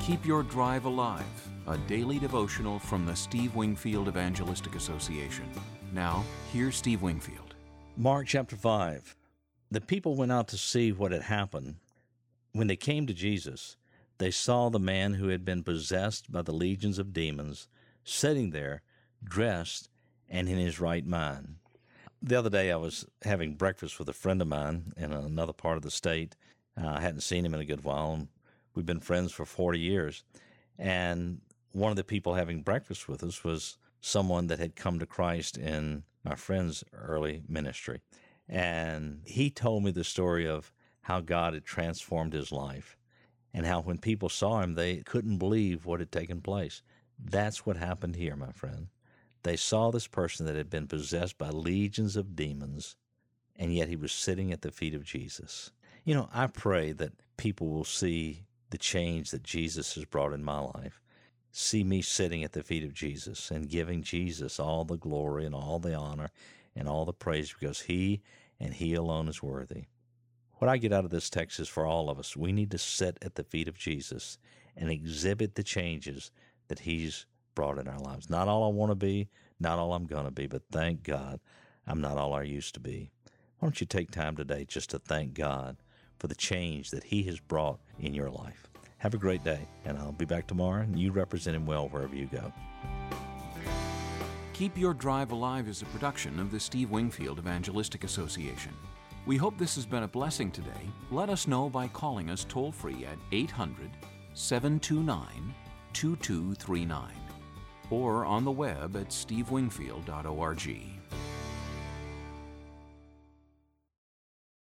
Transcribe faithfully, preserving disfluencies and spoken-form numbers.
Keep Your Drive Alive, a daily devotional from the Steve Wingfield Evangelistic Association. Now, here's Steve Wingfield. Mark chapter five. The people went out to see what had happened. When they came to Jesus, they saw the man who had been possessed by the legions of demons sitting there, dressed and in his right mind. The other day I was having breakfast with a friend of mine in another part of the state. Uh, I hadn't seen him in a good while. We've been friends for forty years. And one of the people having breakfast with us was someone that had come to Christ in my friend's early ministry. And he told me the story of how God had transformed his life and how when people saw him, they couldn't believe what had taken place. That's what happened here, my friend. They saw this person that had been possessed by legions of demons, and yet he was sitting at the feet of Jesus. You know, I pray that people will see the change that Jesus has brought in my life. See me sitting at the feet of Jesus and giving Jesus all the glory and all the honor and all the praise because he and he alone is worthy. What I get out of this text is for all of us, we need to sit at the feet of Jesus and exhibit the changes that he's brought in our lives. Not all I want to be, not all I'm going to be, but thank God I'm not all I used to be. Why don't you take time today just to thank God for the change that he has brought in your life. Have a great day, and I'll be back tomorrow, and you represent him well wherever you go. Keep Your Drive Alive is a production of the Steve Wingfield Evangelistic Association. We hope this has been a blessing today. Let us know by calling us toll-free at eight hundred, seven two nine, two two three nine or on the web at steve wingfield dot org.